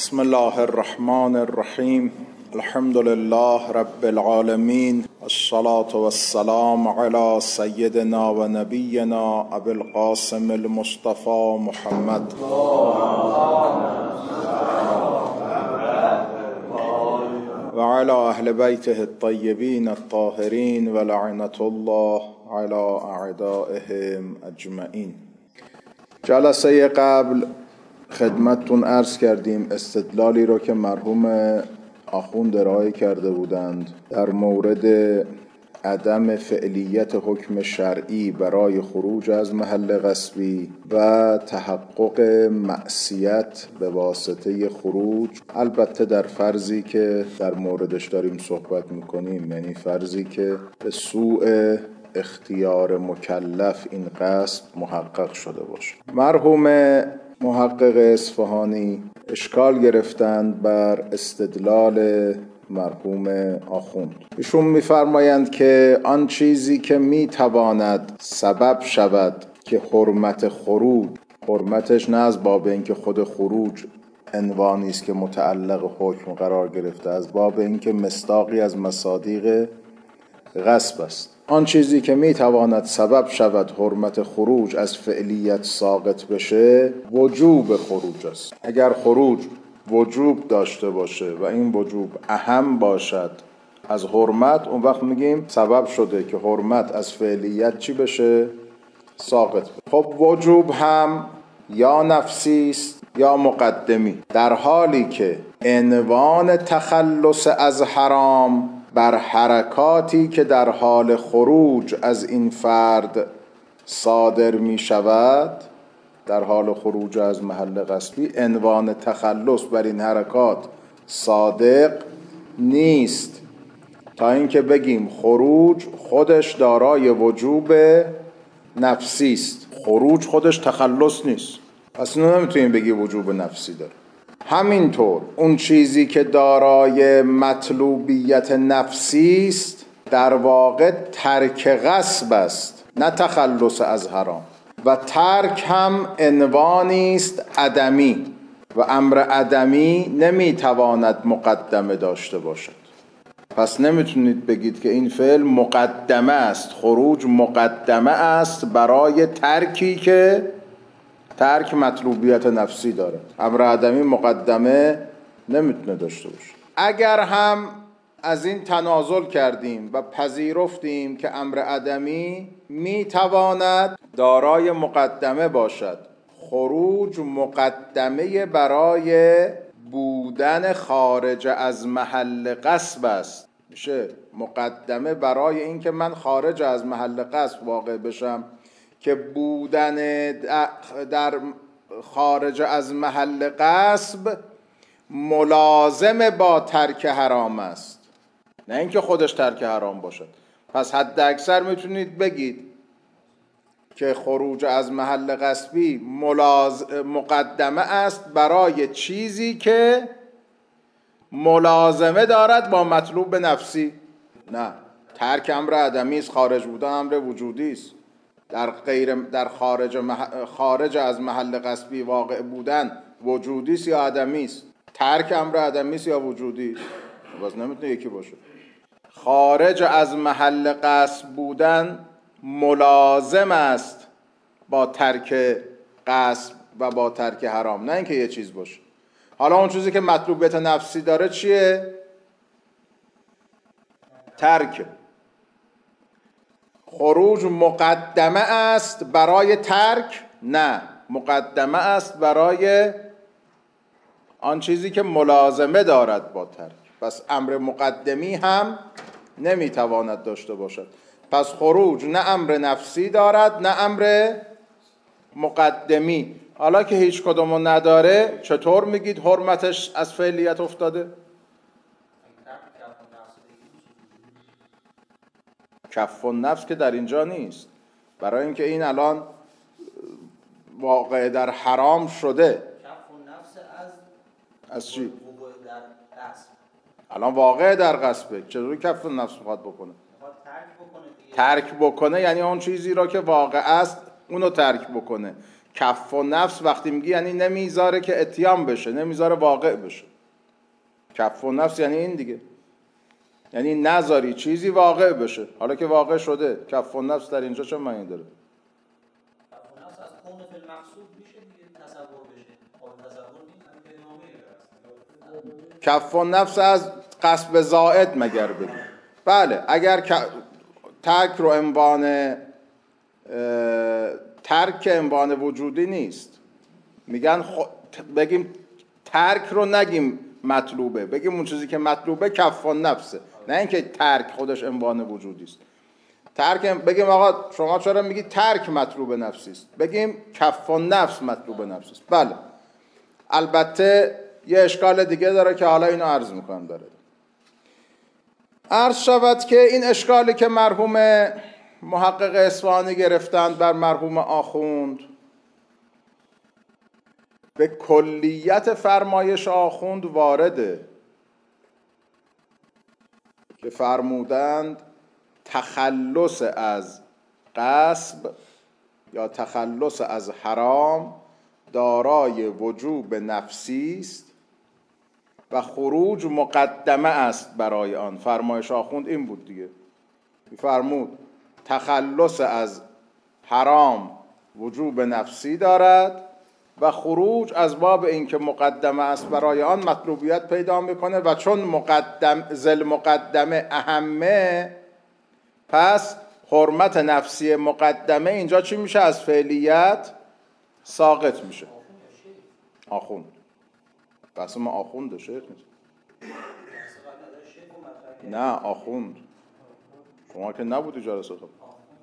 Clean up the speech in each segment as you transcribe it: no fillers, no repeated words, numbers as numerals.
بسم الله الرحمن الرحیم. الحمد لله رب العالمین، الصلاة والسلام علی سیدنا و نبینا ابی القاسم المصطفى محمد و علی اهل بیته الطیبین الطاهرین و لعنة الله علی اعدائهم اجمعین. جلسه قبل خدمتتون عرض کردیم استدلالی رو که مرحوم آخوند ارائه کرده بودند در مورد عدم فعلیت حکم شرعی برای خروج از محل غصبی و تحقق معصیت به واسطه خروج، البته در فرضی که در موردش داریم صحبت میکنیم، یعنی فرضی که به سوء اختیار مکلف این قصد محقق شده باشه. مرحوم محقق اصفهانی اشکال گرفتند بر استدلال مرحوم آخوند. ایشون می‌فرمایند که آن چیزی که میتواند سبب شود که حرمت خروج، حرمتش نه از باب اینکه خود خروج عنوانی است که متعلق حکم قرار گرفته، از باب اینکه مصداقی از مصادیق غصب است، آن چیزی که میتواند سبب شود حرمت خروج از فعلیت ساقط بشه وجوب خروج است. اگر خروج وجوب داشته باشه و این وجوب اهم باشد از حرمت، اون وقت میگیم سبب شده که حرمت از فعلیت چی بشه؟ ساقط بشه. خب وجوب هم یا نفسی است یا مقدمی، در حالی که عنوان تخلص از حرام بر حرکاتی که در حال خروج از این فرد صادر می شود، در حال خروج از محل غصبی عنوان تخلص بر این حرکات صادق نیست، تا اینکه بگیم خروج خودش دارای وجوب نفسی است. خروج خودش تخلص نیست، پس اینو نمیتونیم بگی وجوب نفسی داره. همینطور اون چیزی که دارای مطلوبیت نفسی است در واقع ترک غصب است، نه تخلص از حرام، و ترک هم عنوانی است عدمی و امر عدمی نمیتواند مقدمه داشته باشد. پس نمیتونید بگید که این فعل مقدمه است، خروج مقدمه است برای ترکی که ترک مطلوبیت نفسی داره. امر عدمی مقدمه نمیتونه داشته باشه. اگر هم از این تنازل کردیم و پذیرفتیم که امر عدمی میتواند دارای مقدمه باشد، خروج مقدمه برای بودن خارج از محل غصب است، میشه مقدمه برای اینکه من خارج از محل غصب واقع بشم، که بودن در خارج از محل غصب ملازم با ترک حرام است، نه اینکه خودش ترک حرام باشد. پس حد اکثر میتونید بگید که خروج از محل غصبی مقدمه است برای چیزی که ملازمه دارد با مطلوب نفسی. نه، ترک امر عدمی است، خارج بودن امر وجودی است. در خارج از محل غصبی واقع بودن وجودی است یا عدمی است؟ ترک امر عدمی است یا وجودی است؟ باز نمیتونه یکی باشه. خارج از محل غصب بودن ملازم است با ترک غصب و با ترک حرام، نه اینکه یه چیز باشه. حالا اون چیزی که مطلوبیت نفسی داره چیه؟ ترک. خروج مقدمه است برای ترک؟ نه، مقدمه است برای آن چیزی که ملازمه دارد با ترک. پس امر مقدمی هم نمیتواند داشته باشد. پس خروج نه امر نفسی دارد نه امر مقدمی. حالا که هیچ کدومو نداره، چطور میگید حرمتش از فعلیت افتاده؟ کف النفس که در اینجا نیست، برای اینکه این الان واقع در حرام شده. کف النفس از چی؟ وقوع در غصب. الان واقع در غصبه، چطوری کف النفس میخواد بکنه؟ ترک بکنه یعنی اون چیزی را که واقع است اونو ترک بکنه. کف و نفس وقتی میگی یعنی نمیذاره که اتیان بشه، نمیذاره واقع بشه. کف و نفس یعنی این دیگه، یعنی نذاری چیزی واقع بشه. حالا که واقع شده، کف و نفس در اینجا چه معنی داره؟ کف و نفس از کون فی المقصود میشه دیگه، تصور بشه. خب تصور نیست، کف و نفس از قصب زائد مگر بگیم. بله، اگر ترک رو عنوان ترک عنوان وجودی نیست، میگن بگیم ترک رو نگیم مطلوبه، بگیم اون چیزی که مطلوبه کف و نفسه، نه اینکه ترک خودش عنوان وجودی است. ترک بگیم آقا شما چرا میگی ترک مطلوب نفسی است؟ بگیم کف و نفس مطلوب نفسی است. بله، البته یه اشکال دیگه داره که حالا اینو عرض میکنم. داره عرض شود که این اشکالی که مرحوم محقق اصفهانی گرفتند بر مرحوم آخوند، به کلیت فرمایش آخوند وارده که فرمودند تخلص از غصب یا تخلص از حرام دارای وجوب نفسی است و خروج مقدمه است برای آن. فرمایش آخوند این بود دیگه، فرمود تخلص از حرام وجوب نفسی دارد و خروج از باب این که مقدمه است برای آن مطلوبیت پیدا میکنه و چون ذل مقدمه اهمه، پس حرمت نفسی مقدمه اینجا چی میشه؟ از فعلیت ساقط میشه. آخوند قسم آخوند شیخ نیست. نه آخوند شما که نبودی جلسه خب.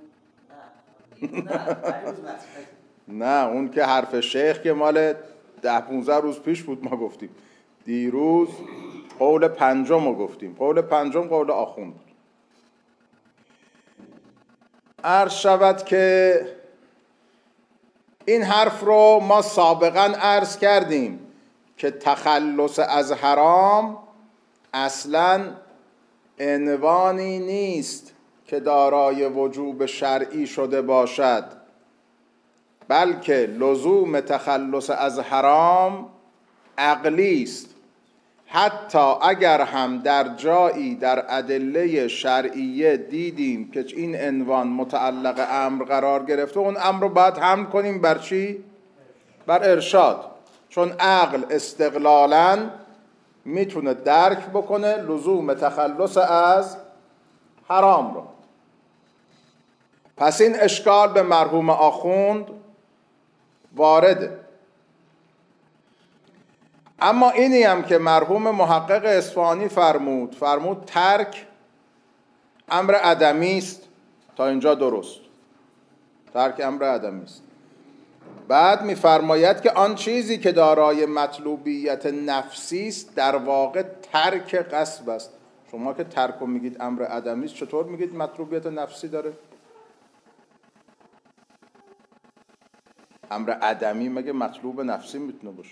نه اون که حرف شیخ که مال 10-15 روز پیش بود ما گفتیم. دیروز قول پنجم رو گفتیم. قول پنجم قول آخوند بود. عرض شود که این حرف رو ما سابقا عرض کردیم که تخلص از حرام اصلاً عنوانی نیست که دارای وجوب شرعی شده باشد، بلکه لزوم تخلص از حرام عقلی است. حتی اگر هم در جایی در ادله شرعیه دیدیم که این عنوان متعلق امر قرار گرفته، اون امر رو باید حمل کنیم بر چی؟ بر ارشاد، چون عقل استقلالاً میتونه درک بکنه لزوم تخلص از حرام رو. پس این اشکال به مرحوم آخوند وارده. اما اینی هم که مرحوم محقق اصفهانی فرمود ترک امر عدمی است، تا اینجا درست، ترک امر عدمی است. بعد می‌فرماید که آن چیزی که دارای مطلوبیت نفسی است در واقع ترک غصب است. شما که ترک رو میگید امر عدمی است، چطور میگید مطلوبیت نفسی داره؟ امر عدمی مگه مطلوب نفسی میتونه باشه؟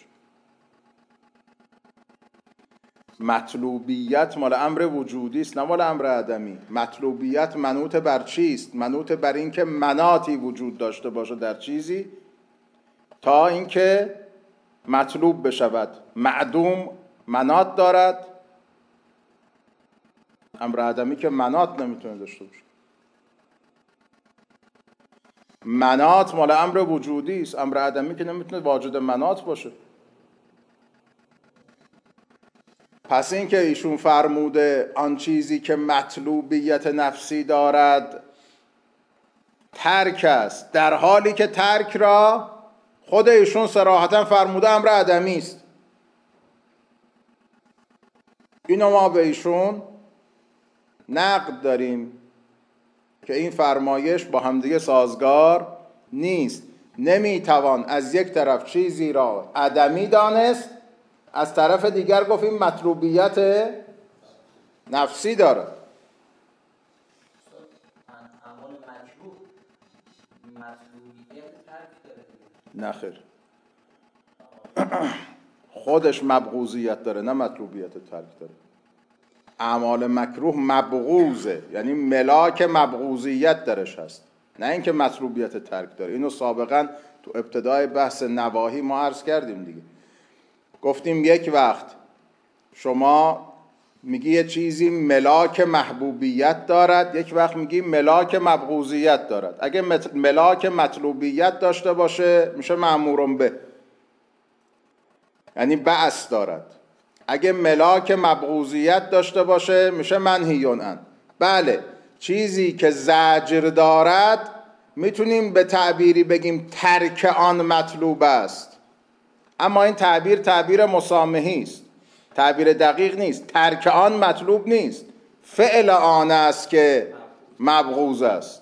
مطلوبیت مال امر وجودی است، نه مال امر عدمی. مطلوبیت منوط بر چیست؟ منوط بر این که مناطی وجود داشته باشه در چیزی تا اینکه مطلوب بشود. معدوم مناط دارد، امر عدمی که مناط نمیتونه داشته باشه. مناط مال امر وجودی است، امر عدمی که نمیتونه واجد مناط باشه. پس این که ایشون فرموده آن چیزی که مطلوبیت نفسی دارد ترک است، در حالی که ترک را خود ایشون صراحتا فرموده امر عدمی است. اینو ما به ایشون نقد داریم که این فرمایش با همدیگه سازگار نیست. نمیتوان از یک طرف چیزی را عدمی دانست، از طرف دیگر گفتیم مطلوبیت نفسی داره. اعمال مکروه مطلوبیت ترک داره؟ نه خیر، خودش مبغوضیت داره، نه مطلوبیت ترک داره. اعمال مکروه مبغوضه، یعنی ملاک مبغوضیت درش هست، نه اینکه مطلوبیت ترک داره. اینو سابقا تو ابتدای بحث نواهی ما عرض کردیم دیگه، گفتیم یک وقت شما میگی یه چیزی ملاک محبوبیت دارد، یک وقت میگی ملاک مبغوضیت دارد. اگه ملاک مطلوبیت داشته باشه میشه مأمورون به، یعنی بعث دارد. اگه ملاک مبغوضیت داشته باشه میشه منهیون عن. بله، چیزی که زجر دارد میتونیم به تعبیری بگیم ترک آن مطلوب است، اما این تعبیر مسامحی است، تعبیر دقیق نیست. ترک آن مطلوب نیست، فعل آن است که مبغوض است.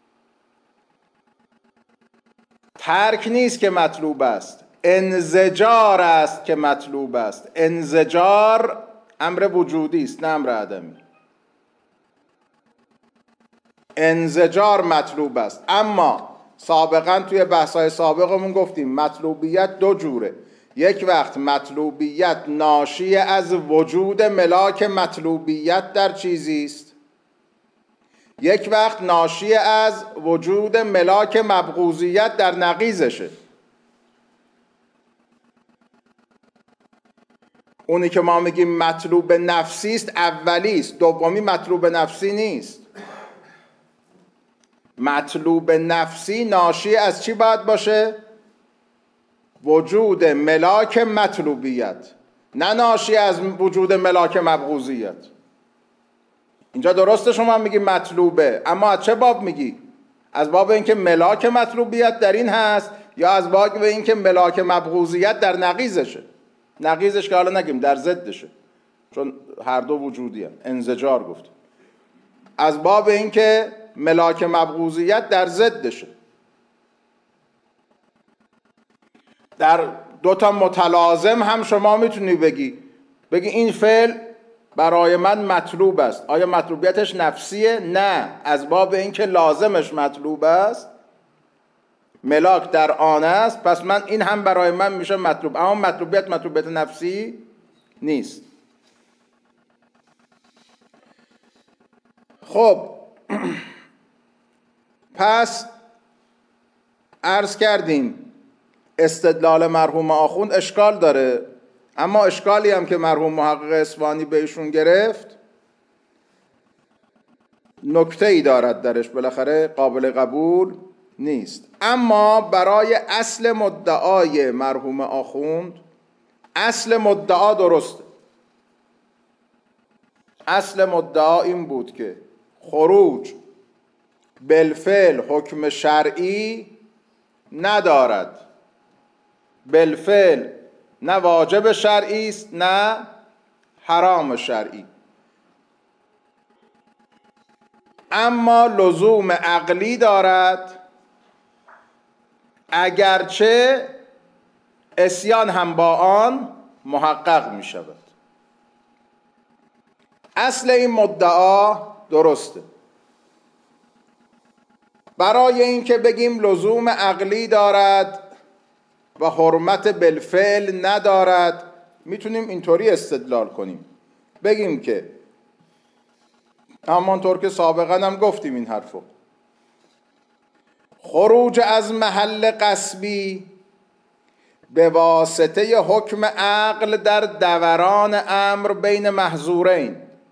ترک نیست که مطلوب است، انزجار است که مطلوب است. انزجار امر وجودی است نه امر عدمی. انزجار مطلوب است. اما سابقا توی بحث‌های سابقمون گفتیم مطلوبیت دو جوره. یک وقت مطلوبیت ناشی از وجود ملاک مطلوبیت در چیزی است، یک وقت ناشی از وجود ملاک مبغوضیت در نقیضشه. اونی که ما میگیم مطلوب نفسی است اولی است، دومی مطلوب نفسی نیست. مطلوب نفسی ناشی از چی باید باشه؟ وجود ملاک مطلوبیت، نه ناشی از وجود ملاک مبغوضیت. اینجا درسته شما میگی مطلوبه، اما از چه باب میگی؟ از باب اینکه ملاک مطلوبیت در این هست، یا از باب اینکه ملاک مبغوضیت در نقیضشه؟ نقیضش که حالا نگیم، در ضدشه، چون هر دو وجودی هست. انزجار گفتیم. از باب اینکه ملاک مبغوضیت در ضدشه. در دو تا متلازم هم شما میتونی بگی این فعل برای من مطلوب است. آیا مطلوبیتش نفسیه؟ نه، از باب اینکه لازمش مطلوب است، ملاک در آن است، پس من این هم برای من میشه مطلوب. اما مطلوبیت نفسی نیست. خب پس عرض کردیم استدلال مرحوم آخوند اشکال داره، اما اشکالی هم که مرحوم محقق اصفهانی بهشون گرفت نکته ای دارد درش، بالاخره قابل قبول نیست. اما برای اصل مدعای مرحوم آخوند، اصل مدعا درسته. اصل مدعا این بود که خروج بالفعل حکم شرعی ندارد. بالفعل نه واجب شرعی است نه حرام شرعی، اما لزوم عقلی دارد، اگرچه عصیان هم با آن محقق می شود. اصل این مدعا درسته. برای اینکه بگیم لزوم عقلی دارد و حرمت بالفعل ندارد، میتونیم اینطوری استدلال کنیم، بگیم که همانطور که سابقا هم گفتیم این حرفو، خروج از محل غصبی به واسطه حکم عقل در دوران امر بین محظورین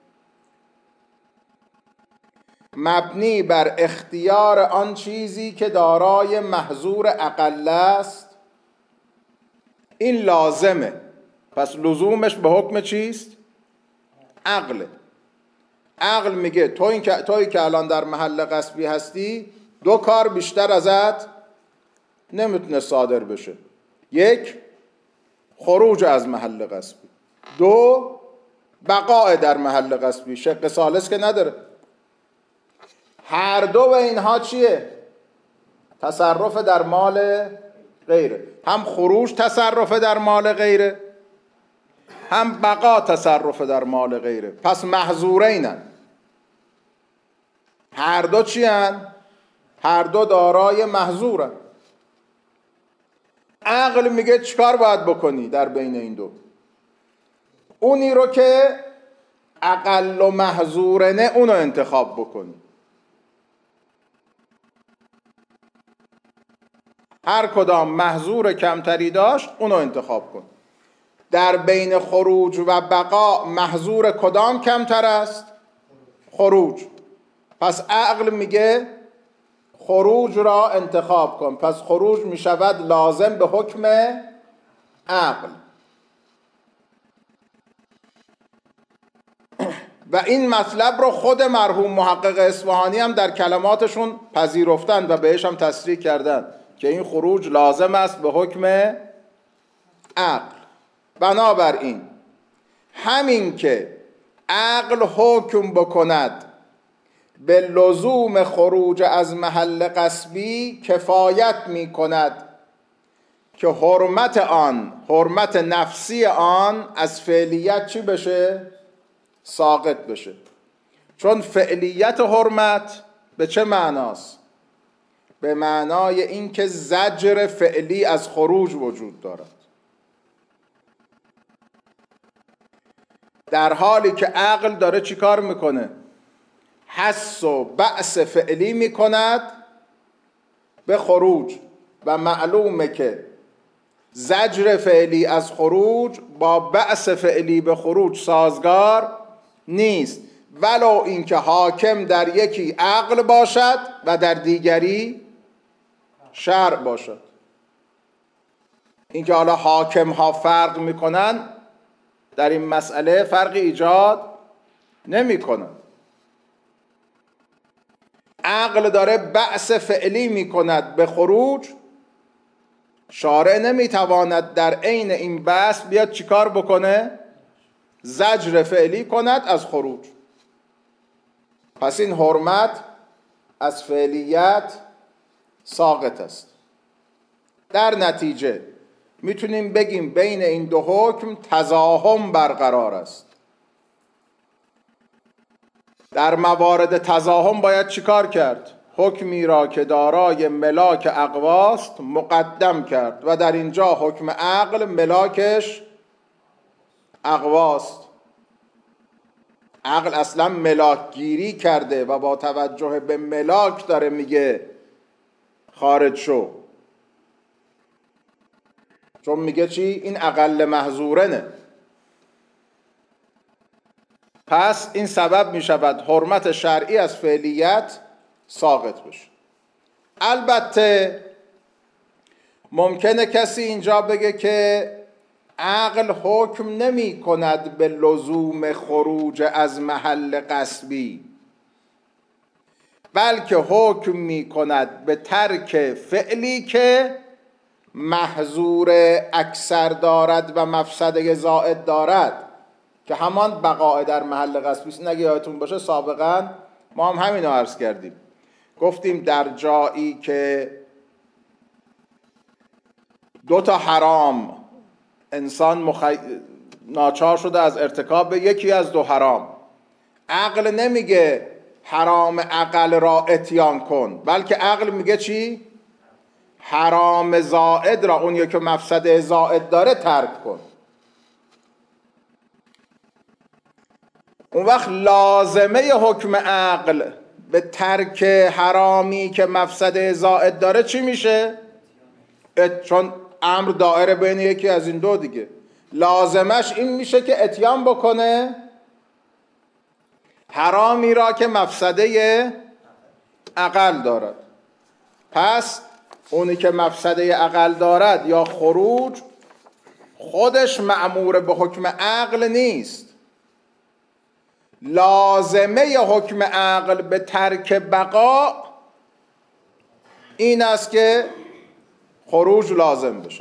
مبنی بر اختیار آن چیزی که دارای محظور اقل است، این لازمه. پس لزومش به حکم چیست؟ عقله. عقل میگه تویی که الان در محل غصبی هستی، دو کار بیشتر ازت نمیتونه صادر بشه. یک، خروج از محل غصبی. دو، بقاء در محل غصبی. شق ثالث که نداره. هر دو به اینها چیه؟ تصرف در مال غیره. هم خروج تصرف در مال غیره، هم بقا تصرف در مال غیره. پس محظورینن. هر دو چی هن؟ هر دو دارای محظورن. عقل میگه چیکار باید بکنی در بین این دو؟ اونی رو که اقل و محظورنه اونو انتخاب بکنی. هر کدام محظور کمتری داشت اونو انتخاب کن. در بین خروج و بقا محظور کدام کمتر است؟ خروج. پس عقل میگه خروج را انتخاب کن، پس خروج میشود لازم به حکم عقل. و این مطلب رو خود مرحوم محقق اصفهانی هم در کلماتشون پذیرفتن و بهش هم تصریح کردن که این خروج لازم است به حکم عقل. بنابراین همین که عقل حکم بکند به لزوم خروج از محل غصبی کفایت می کند که حرمت آن، حرمت نفسی آن از فعلیت چی بشه؟ ساقط بشه. چون فعلیت حرمت به چه معناست؟ به معنای اینکه زجر فعلی از خروج وجود دارد، در حالی که عقل داره چی کار میکنه؟ حس و بعث فعلی میکند به خروج، و معلومه که زجر فعلی از خروج با بعث فعلی به خروج سازگار نیست، ولو اینکه حاکم در یکی عقل باشد و در دیگری شرع باشد. اینکه حالا حاکم ها فرق میکنن در این مسئله فرقی ایجاد نمیکنه. عقل داره بعث فعلی میکند به خروج، شارع نمیتواند در عین این بعث بیاد چیکار بکنه؟ زجر فعلی کند از خروج. پس این حرمت از فعلیت ساقط است. در نتیجه میتونیم بگیم بین این دو حکم تزاحم برقرار است. در موارد تزاحم باید چیکار کرد؟ حکمی را که دارای ملاک اقواست مقدم کرد، و در اینجا حکم عقل ملاکش اقواست. عقل اصلا ملاک گیری کرده و با توجه به ملاک داره میگه خارج شو. چون میگه چی؟ این اقل محظورنه. پس این سبب میشود حرمت شرعی از فعلیت ساقط بشه. البته ممکنه کسی اینجا بگه که عقل حکم نمی کند به لزوم خروج از محل غصبی، بلکه حکم می کند به ترک فعلی که محظور اکثر دارد و مفسده زائد دارد، که همان بقاء در محل غصبی است. اگه یادتون باشه سابقا ما هم همین رو عرض کردیم، گفتیم در جایی که دو تا حرام انسان ناچار شده از ارتکاب یکی از دو حرام، عقل نمیگه حرام اقل را اتیان کن، بلکه عقل میگه چی؟ حرام زائد را، اون یکی مفسده زائد داره، ترک کن. اون وقت لازمه حکم عقل به ترک حرامی که مفسده زائد داره چی میشه؟ چون امر دائره بین یکی از این دو دیگه، لازمش این میشه که اتیان بکنه حرامی را که مفسده اقل دارد. پس اونی که مفسده اقل دارد یا خروج خودش مأمور به حکم عقل نیست. لازمه حکم عقل به ترک بقا این است که خروج لازم بشه.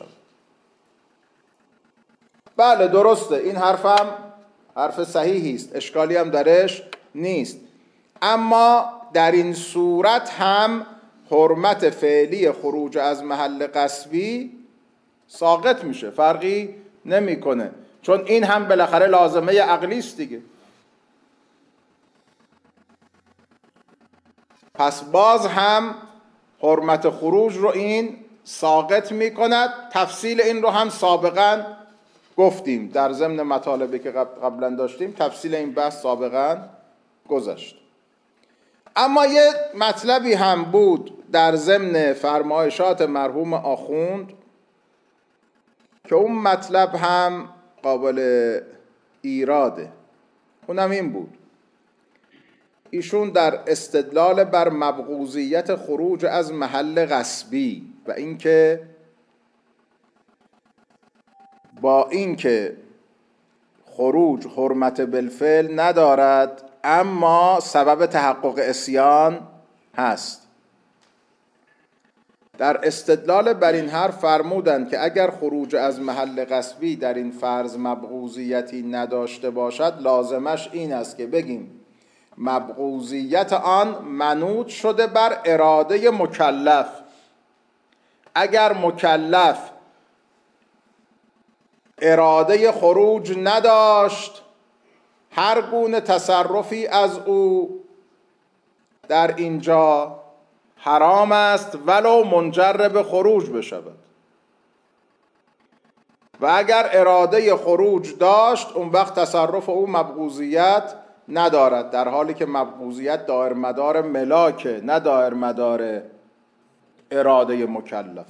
بله درسته، این حرفم حرف صحیحی است، اشکالی هم درش نیست، اما در این صورت هم حرمت فعلی خروج از محل غصبی ساقط میشه، فرقی نمیکنه، چون این هم بالاخره لازمه عقلی است دیگه. پس باز هم حرمت خروج رو این ساقط میکند. تفصیل این رو هم سابقا گفتیم در ضمن مطالبی که قبلا داشتیم، تفصیل این بحث سابقا گذشت. اما یه مطلبی هم بود در ضمن فرمایشات مرحوم آخوند که اون مطلب هم قابل ایراده. اونم این بود، ایشون در استدلال بر مبغوضیت خروج از محل غصبی و اینکه با اینکه خروج حرمت بالفعل ندارد اما سبب تحقق عصیان هست، در استدلال بر این حرف فرمودند که اگر خروج از محل غصبی در این فرض مبغوضیتی نداشته باشد، لازمش این است که بگیم مبغوضیت آن منوط شده بر اراده مکلف. اگر مکلف اراده خروج نداشت، هر گونه تصرفی از او در اینجا حرام است ولو منجر به خروج بشود. و اگر اراده خروج داشت، اون وقت تصرف او مبغوضیت ندارد، در حالی که مبغوضیت دایر مدار ملاکه نه دایر مدار اراده مکلف.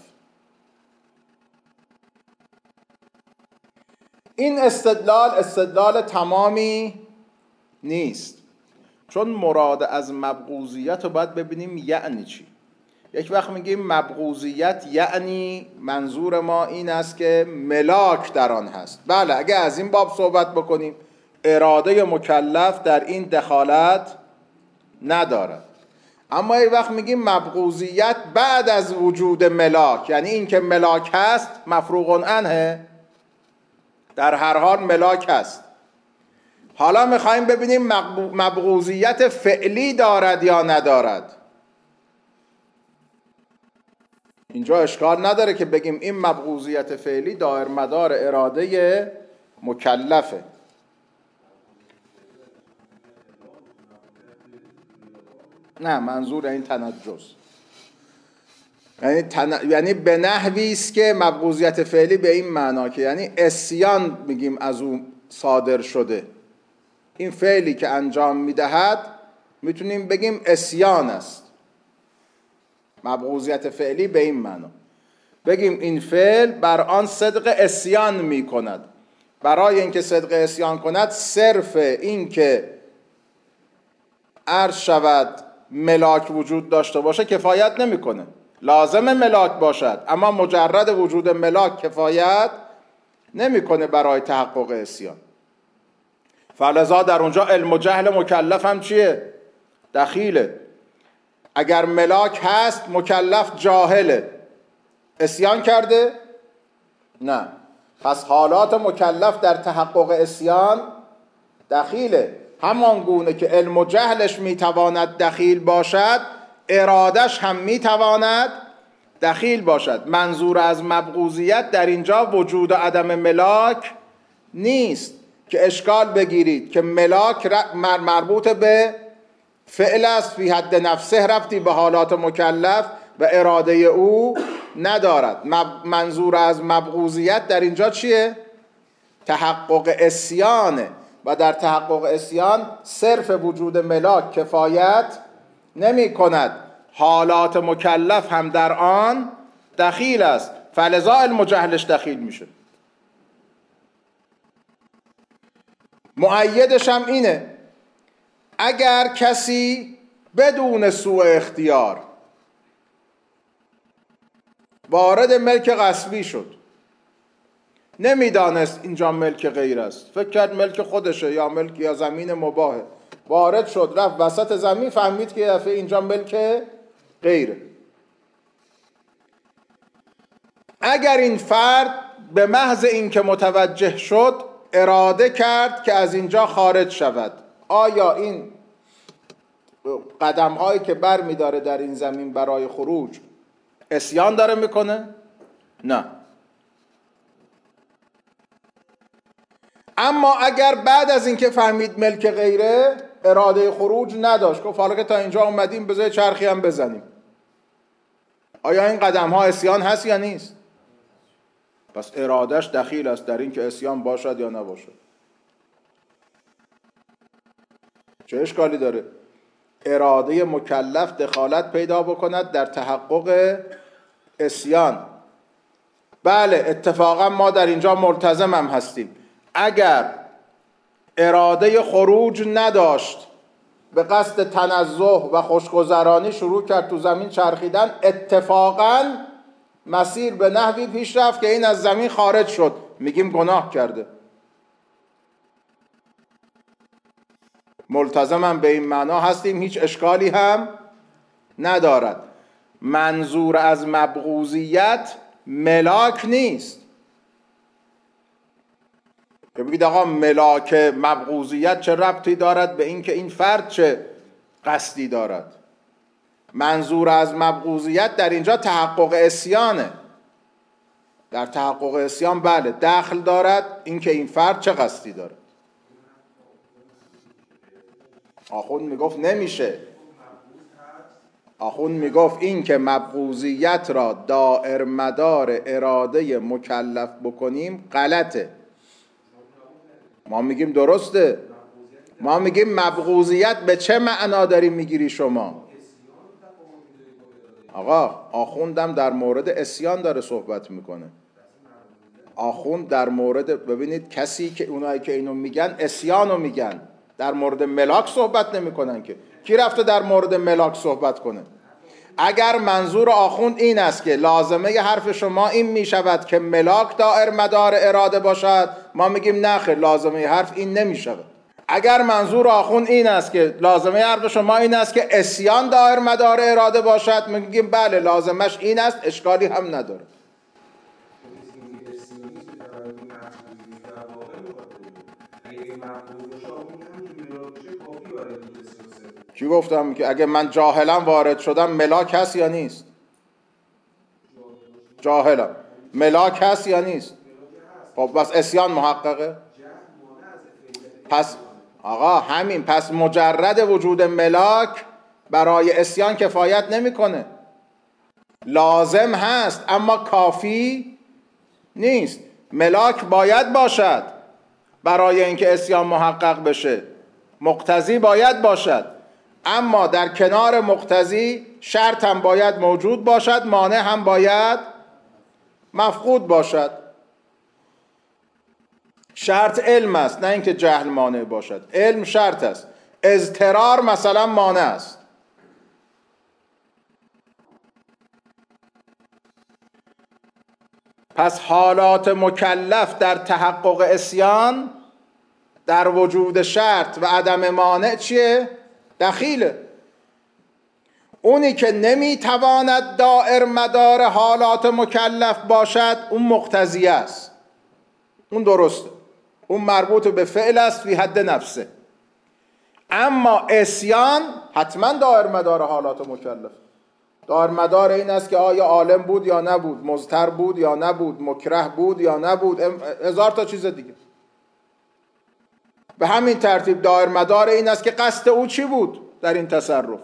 این استدلال تمامی نیست، چون مراد از مبغوضیت رو باید ببینیم یعنی چی. یک وقت میگیم مبغوضیت یعنی منظور ما این است که ملاک در آن هست. بله، اگه از این باب صحبت بکنیم اراده مکلف در این دخالت ندارد. اما یک وقت میگیم مبغوضیت بعد از وجود ملاک، یعنی این که ملاک هست مفروغ عنه، در هر حال ملاک هست. حالا میخوایم ببینیم مبغوضیت فعلی دارد یا ندارد. اینجا اشکال نداره که بگیم این مبغوضیت فعلی دایر مدار اراده مکلفه. نه، منظور این تنجس، یعنی به نحوی است که مبغوضیت فعلی به این معنا که یعنی عصیان میگیم از اون صادر شده. این فعلی که انجام میدهد میتونیم بگیم عصیان است. مبغوضیت فعلی به این معنا بگیم این فعل بر آن صدق عصیان میکند. برای اینکه صدق عصیان کند، صرف این که عرض شود ملاک وجود داشته باشه کفایت نمیکنه. لازم ملاک باشد، اما مجرد وجود ملاک کفایت نمیکنه برای تحقق عصیان. فلذا در اونجا علم و جهل مکلف هم چیه؟ دخیله. اگر ملاک هست مکلف جاهله، عصیان کرده؟ نه. پس حالات مکلف در تحقق عصیان دخیله. همان گونه که علم و جهلش میتواند دخیل باشد، ارادش هم میتواند دخیل باشد. منظور از مبغوضیت در اینجا وجود و عدم ملاک نیست که اشکال بگیرید که ملاک مربوط به فعل است، فی حد نفسه، ربطی به حالات مکلف و اراده او ندارد. منظور از مبغوضیت در اینجا چیه؟ تحقق عصیانه و در تحقق عصیان صرف وجود ملاک کفایت نمی کند، حالات مکلف هم در آن دخیل است، فلذا علم و جهلش دخیل میشه. مؤیدش هم اینه، اگر کسی بدون سوء اختیار وارد ملک غصبی شد، نمیدانست اینجا ملک غیر است، فکر کرد ملک خودشه یا ملک یا زمین مباهه، وارد شد رفت وسط زمین، فهمید که دفعه اینجا ملک غیره. اگر این فرد به محض اینکه متوجه شد اراده کرد که از اینجا خارج شود، آیا این قدم هایی که بر می داره در این زمین برای خروج عصیان داره میکنه؟ نه. اما اگر بعد از اینکه فهمید ملک غیره اراده خروج نداشت، گفت حالا که تا اینجا اومدیم بذار چرخی هم بزنیم، آیا این قدم ها عصیان هست یا نیست؟ پس ارادش دخیل است در این که عصیان باشد یا نباشد. چه اشکالی داره؟ اراده مکلف دخالت پیدا بکند در تحقق عصیان. بله اتفاقا ما در اینجا ملتزم هم هستیم. اگر اراده خروج نداشت، به قصد تنزه و خوشگذرانی شروع کرد تو زمین چرخیدن، اتفاقا مسیر به نحوی پیش رفت که این از زمین خارج شد، میگیم گناه کرده. ملتزمم به این معنا هستیم، هیچ اشکالی هم ندارد. منظور از مبغوضیت ملاک نیست که بگید آقا ملاک مبغوضیت چه ربطی دارد به این که این فرد چه قصدی دارد. منظور از مبغوضیت در اینجا تحقق عصیانه. در تحقق عصیان بله دخل دارد این که این فرد چه قصدی دارد. آخوند میگفت نمیشه. آخوند میگفت این که مبغوضیت را دائر مدار اراده مکلف بکنیم غلطه. ما میگیم درسته. ما میگیم مبغوضیت به چه معنا داری میگیری شما؟ آقا آخوندم در مورد عصیان داره صحبت میکنه. آخوند در مورد، ببینید کسی که اونایی که اینو میگن عصیانو میگن، در مورد ملاک صحبت نمیکنن که. کی رفته در مورد ملاک صحبت کنه؟ اگر منظور آخوند این است که لازمه ی حرف شما این میشود که ملاک دائر مدار اراده باشد، ما میگیم نه خیر، لازمه ی حرف این نمیشود. اگر منظور آخوند این است که لازمه ی حرف شما این است که عصیان دائر مدار اراده باشد، میگیم بله لازمش این است، اشکالی هم نداره. کی گفتم که اگه من جاهلم وارد شدم ملاک هست یا نیست؟ جاهلم ملاک هست یا نیست؟ خب بس عصیان محققه. پس آقا همین، پس مجرد وجود ملاک برای عصیان کفایت نمیکنه. لازم هست اما کافی نیست. ملاک باید باشد برای اینکه عصیان محقق بشه، مقتضی باید باشد، اما در کنار مقتضی شرط هم باید موجود باشد، مانع هم باید مفقود باشد. شرط علم است، نه اینکه جهل مانع باشد. علم شرط است، اضطرار مثلا مانع است. پس حالات مکلف در تحقق عصیان در وجود شرط و عدم مانع چیه؟ دخیله. اونی که نمیتواند دائر مدار حالات مکلف باشد اون مقتضی است، اون درسته، اون مربوط به فعل است فی حد نفسه. اما عصیان حتما دائر مدار حالات مکلف. دائر مدار این است که آیا عالم بود یا نبود، مضطر بود یا نبود، مکره بود یا نبود، هزار تا چیز دیگه. به همین ترتیب دائر مدار این است که قصد او چی بود در این تصرف.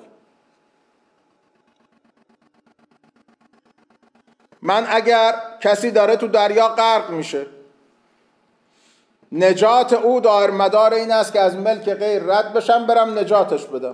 من اگر کسی داره تو دریا غرق میشه، نجات او دائر مدار این است که از ملک غیر رد بشم برم نجاتش بدم.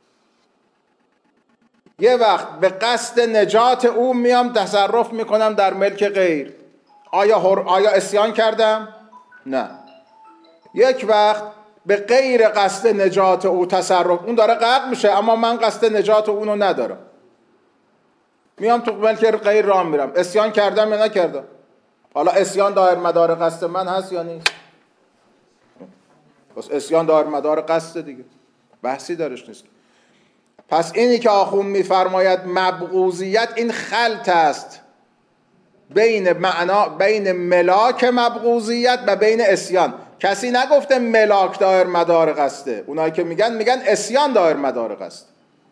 یه وقت به قصد نجات او میام تصرف میکنم در ملک غیر، آیا عصیان کردم؟ نه. یک وقت به غیر قصد نجات او تصرف، اون داره غرق میشه اما من قصد نجات اونو ندارم، میام تو ملک غیر راه میرم، عصیان کردم یا نکردم؟ حالا عصیان دائر مدار قصد من هست یا نیست؟ بس عصیان دائر مدار قصد دیگه، بحثی درش نیست. پس اینی که آخوند میفرماید مبغوضیت، این خلط است بین ملاک مبغوضیت و بین عصیان. کسی نگفته ملاک دائر مدار قصده، اونایی که میگن عصیان دائر مدار قصد،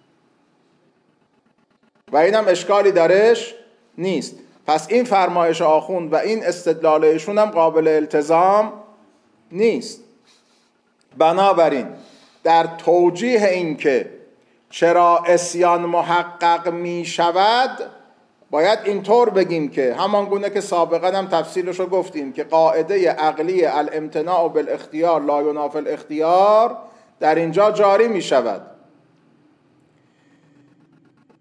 و اینم اشکالی درش نیست. پس این فرمایش آخوند و این استدلال ایشون هم قابل التزام نیست. بنابراین در توجیه این که چرا عصیان محقق می شود باید اینطور بگیم که همان گونه که سابقا هم تفصیلش رو گفتیم که قاعده عقلی الامتناع بالاختیار لا ینافی الاختیار در اینجا جاری می شود.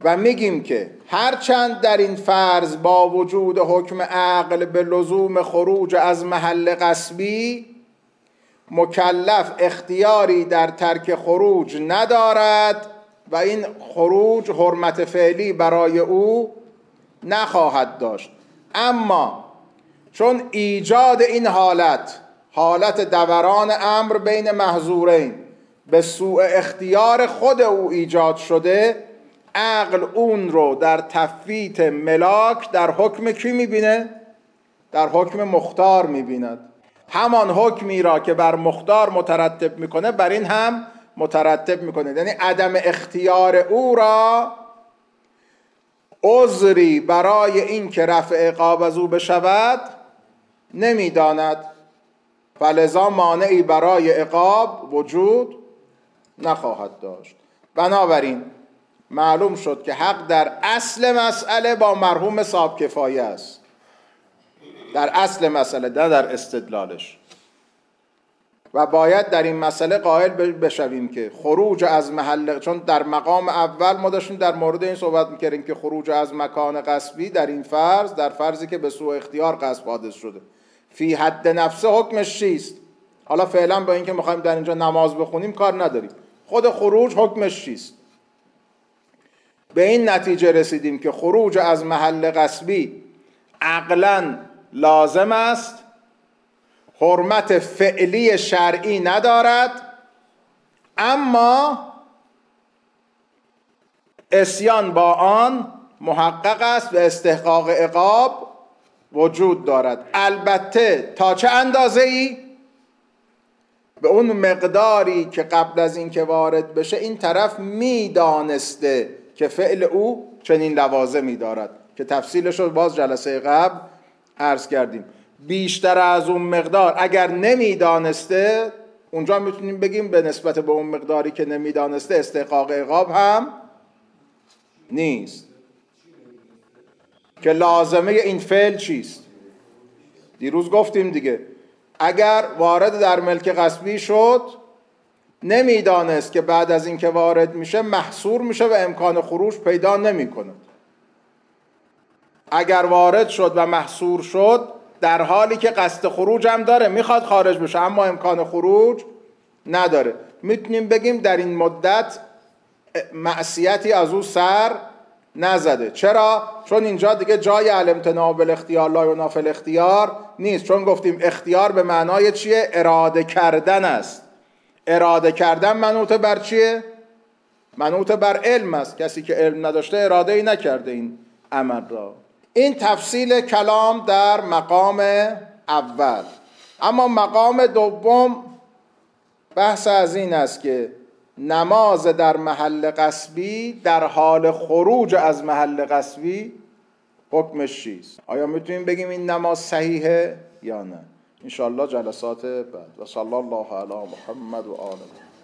و میگیم که هرچند در این فرض با وجود حکم عقل به لزوم خروج از محل غصبی، مکلف اختیاری در ترک خروج ندارد و این خروج حرمت فعلی برای او نخواهد داشت. اما چون ایجاد این حالت دوران امر بین محظورین به سوء اختیار خود او ایجاد شده، عقل اون رو در تفویت ملاک در حکم کی میبینه؟ در حکم مختار میبیند. همان حکمی را که بر مختار مترتب میکنه بر این هم مترتب میکنه، یعنی عدم اختیار او را عذری برای این که رفع عقاب از او بشود نمیداند، فلذا مانعی برای عقاب وجود نخواهد داشت. بنابراین معلوم شد که حق در اصل مسئله با مرحوم صاحب کفایه است، در اصل مسئله، نه در استدلالش. و باید در این مسئله قائل بشویم که خروج از محل، چون در مقام اول ما داشتیم در مورد این صحبت میکردیم که خروج از مکان غصبی در این فرض، در فرضی که به سوء اختیار غصب حادث شده، فی حد نفسه حکمش چیست؟ حالا فعلا با اینکه میخوایم در اینجا نماز بخونیم کار نداریم، خود خروج حکمش چیست؟ به این نتیجه رسیدیم که خروج از محل غصبی عقلاً لازم است، حرمت فعلی شرعی ندارد، اما عصیان با آن محقق است و استحقاق عقاب وجود دارد. البته تا چه اندازه‌ای؟ به اون مقداری که قبل از این که وارد بشه این طرف میدانسته که فعل او چنین لوازمی دارد، که تفصیلش رو باز جلسه قبل عرض کردیم. بیشتر از اون مقدار اگر نمیدانسته، اونجا میتونیم بگیم به نسبت به اون مقداری که نمیدانسته استحقاق عقاب هم نیست. که لازمه این فعل چیست؟ دیروز گفتیم دیگه، اگر وارد در ملک غصبی شد نمیدانست که بعد از این که وارد میشه محصور میشه و امکان خروج پیدا نمیکنه. اگر وارد شد و محصور شد در حالی که قصد خروج هم داره، میخواد خارج بشه اما امکان خروج نداره، میتونیم بگیم در این مدت معصیتی از او سر نزده. چرا؟ چون اینجا دیگه جای الامتناع بالاختیار لا ینافی الاختیار نیست، چون گفتیم اختیار به معنای چیه؟ اراده کردن است. اراده کردن منوط بر چیه؟ منوط بر علم است. کسی که علم نداشته اراده ای نکرده این عمل را. این تفصیل کلام در مقام اول. اما مقام دوم بحث از این است که نماز در محل غصبی در حال خروج از محل غصبی حکمش چیست؟ آیا میتونیم بگیم این نماز صحیحه یا نه؟ انشاءالله جلسات بعد. و صلی الله علی محمد و آله.